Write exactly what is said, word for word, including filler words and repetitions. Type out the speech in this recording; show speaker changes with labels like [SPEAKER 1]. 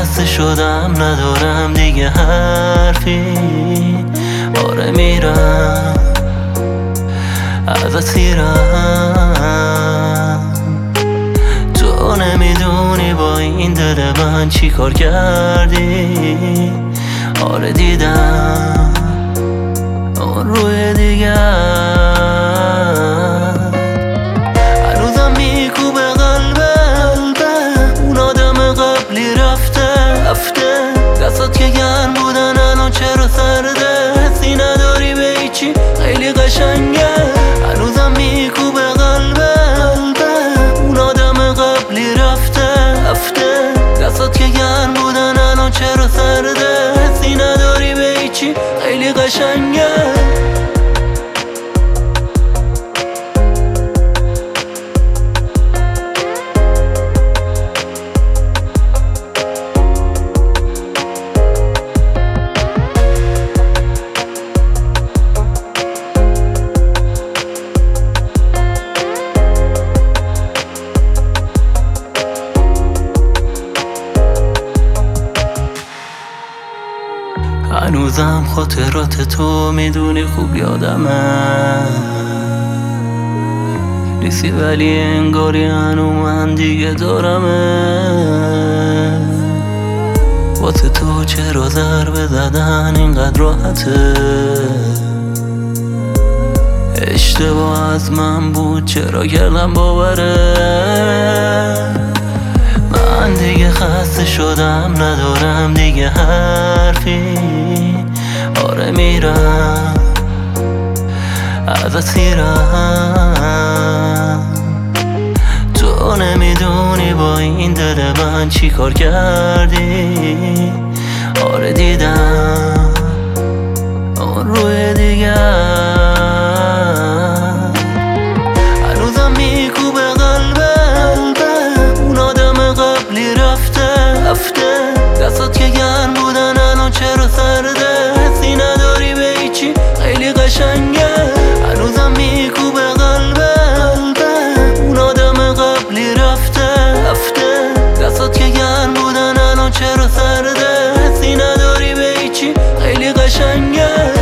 [SPEAKER 1] خسته شدم ندارم دیگه حرفی. آره میرم ازت سیرم، تو نمیدونی با این دل من چی کار کردی. آره دیدم اون روی دیگر هنوزم میکوبه قلبم. اون آدم قبلی رفته رفته، دستات که گرم بودن الان چرا سرده؟ حسی نداری به هیچی، خیلی قشنگه. هنوزم میکوبه قلبم. اون آدم قبلی رفته رفته، دستات که گرم بودن الان چرا سرده؟ حسی نداری به هیچی، خیلی قشنگه. هنوزم خاطرات تو میدونی خوب یادمه نیستی، ولی انگاری هنو من دیگه دارمه. واسه تو چرا ضربه زدن اینقدر راحته؟ اشتباه از من بود چرا کردم باوره؟ من دیگه خسته شدم ندارم دیگه حرفی. آره میرم ازت سیرم، تو نمیدونی با این دل من چی کار کردی. آره دیدم اون روی دیگر هنوزم میکوبه قلبم. اون آدم قبلی رفته رفته، دستات که گرم بودن الان چرا سرده؟ حسی نداری به هیچی، خیلی قشنگه. هنوزم میکوبه قلبم. اون آدم قبلی رفته رفته، دستات که گرم بودن الان چرا سرده؟ حسی نداری به هیچی، خیلی قشنگه.